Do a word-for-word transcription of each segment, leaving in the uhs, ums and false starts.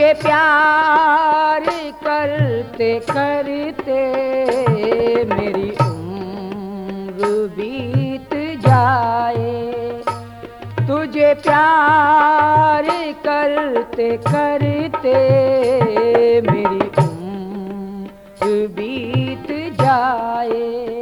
तुझे प्यार करते करते मेरी उम्र बीत जाए, तुझे प्यार करते करते मेरी उम्र बीत जाए।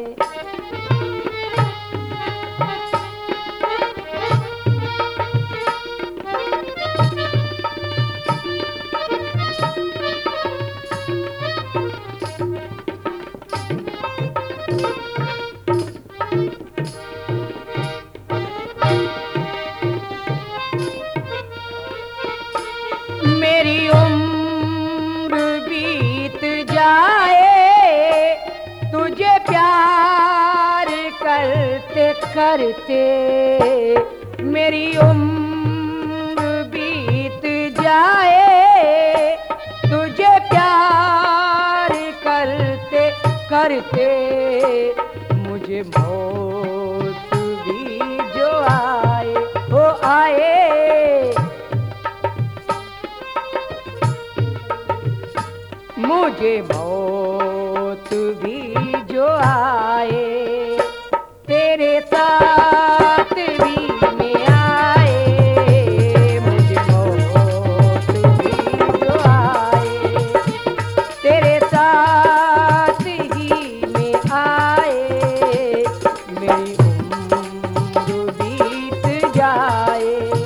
मेरी उम्र बीत जाए, तुझे प्यार करते करते मेरी उम्र बीत जाए, तुझे प्यार करते करते मुझे मौत भी जो आए हो आए, मुझे मौत भी जो आए, तेरे साथ भी में आए, मुझे मौत भी जो आए, तेरे साथ ही में आए, मेरी उम्र बीत जाए।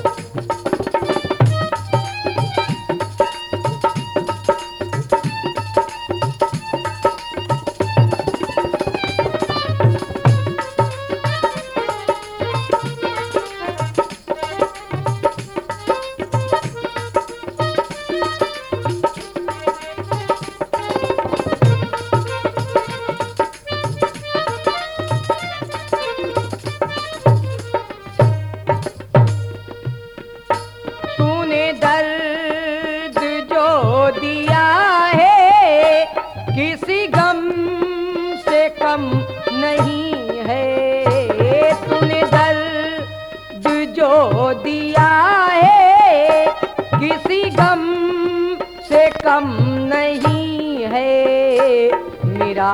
दर्द जो दिया है किसी गम से कम नहीं है, तूने दर्द जो दिया है किसी गम से कम नहीं है, मेरा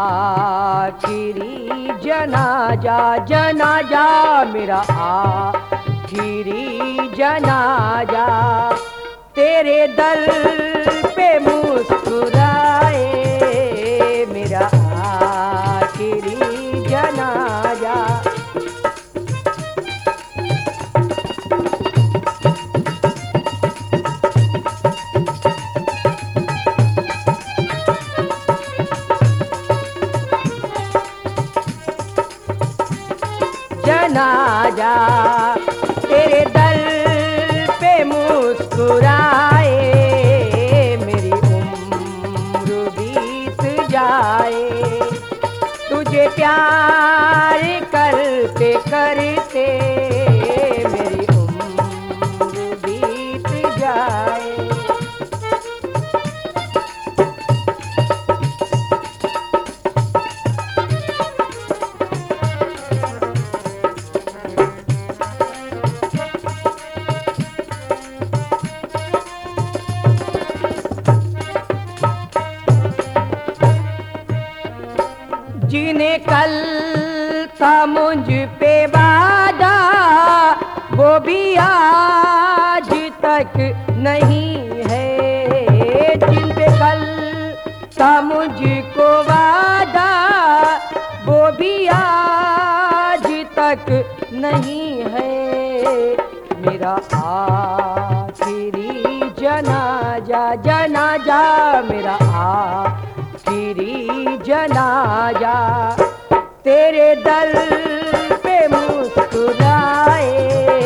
आखिरी जनाजा जनाजा मेरा आखिरी जनाजा तेरे दर पे मुस्कुराए, मेरा आखिरी जनाजा। जनाजा तेरे दर पे मुस्कुराए, मेरी उम्र बीत जाए, तुझे प्यार करते करते मेरी उम्र बीत जाए। जिन्हें कल था मुझ पे वादा वो भी आज तक नहीं है, जिन पे कल था मुझको वादा वो भी आज तक नहीं है, मेरा आखिरी जनाजा जनाजा मेरा आखिरी जनाजा तेरे दर पे मुस्कुराए,